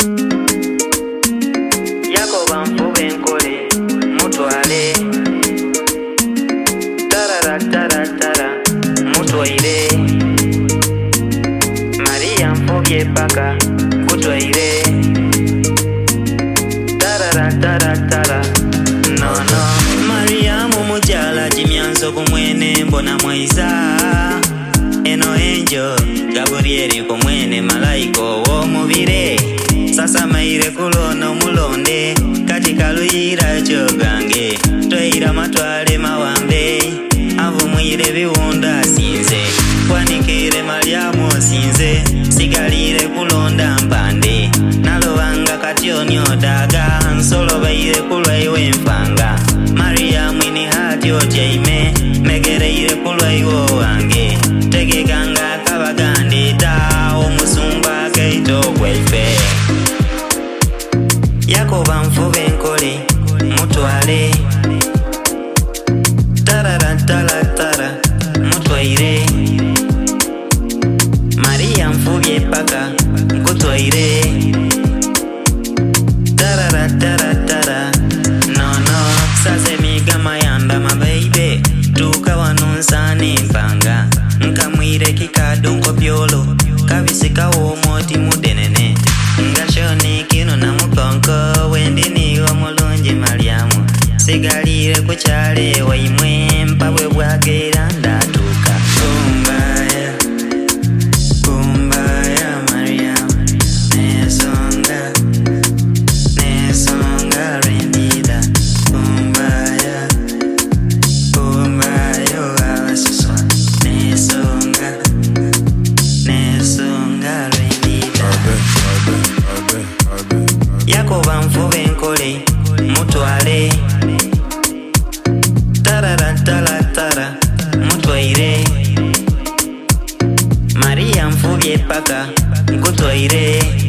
Yakoba mfube nkole mutwale tara mutwaire Maria mfubye paka kutwaire tara no Maria mumujala jimyanzo kumwene mbona mwaiza eno enjo Gabrieli kumwene malaiko wo mubire sasa maire kulono mulonde katika luyira chogange toira matwale mawambe avumwire biwunda sinze kwanikire Mariamu sinze sigalire kulonda mpande nalobanga katyonyo daga nsolo baire kulwa iwe mfanga Mariamu ni hati ojaime megereire kulwa iwo wange tegekanga kabagandita omusumba keito kweife Yakoba mfube nkole mutwale tara mutwaire Maria mfubye paka nkutwaire tara no sase migama yanda mabaibe tuka wanunsane mpanga nkamwire kikadonko pyolo kabisika wo moti mudenene ngashoni kino na mukonko wendi niwo mulungi Mariamu sigalire kuchale waimwe mpabwe bwagera ndatuka kumbaya Mariamu nesonga rendida kumbaya awasuswa nesonga rendida Yakoba mfube nkole mutwale tara mutwaire Maria mfubye paka nkutwaire